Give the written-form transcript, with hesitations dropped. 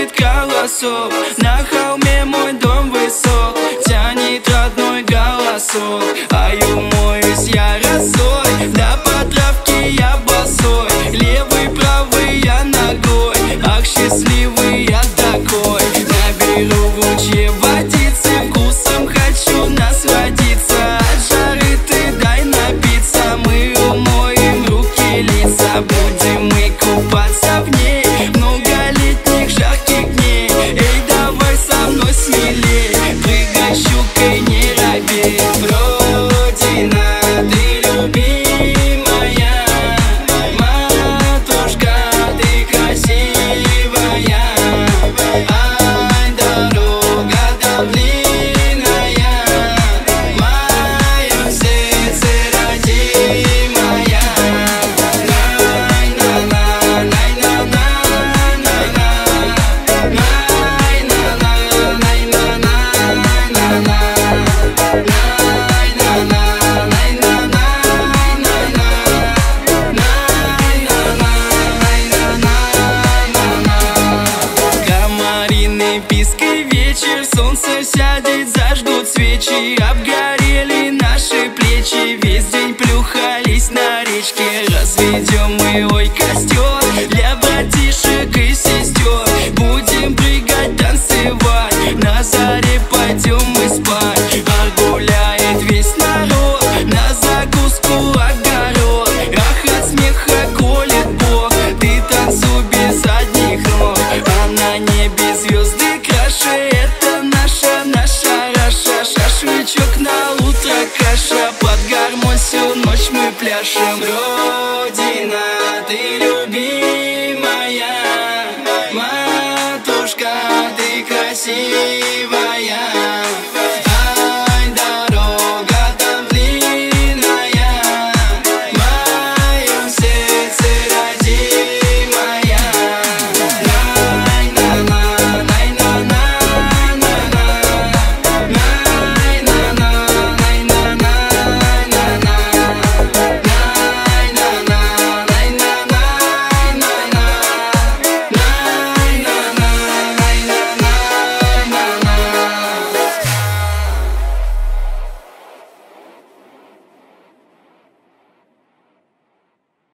звучит колосок. На холме мой дом высок, тянет родной голосок. А умоюсь я росой, да по травке я босой. Левый, правый я ногой, ах, счастливый я такой. Наберу в луче водицы, вкусом хочу насладиться. От жары ты дай напиться, мы умоем руки, лица. Будем мы купаться в ней многолетних жарких дней. Эй, давай со мной смелей, прыгай щукой, не робей. Родина, ты любимая, матушка, ты красивая. Ай, дорога да длинная, в моем сердце родимая. Пиской вечер, солнце сядет, зажгут свечи. Обгорели наши плечи, весь день плюхались на речке. Разведем мы, ой, костер для братишек и сестер. Будем прыгать, танцевать, на заре пойдем мы спать. А гуляет весь народ, на закуску огород. Ах, от смеха колет Бог, ты танцуй без одних ног. А на небе звезды, это наша раша. Шашлычок на утро, каша, под гармонь всю ночь мы пляшем. Родина, ты любимая, матушка, ты красивая.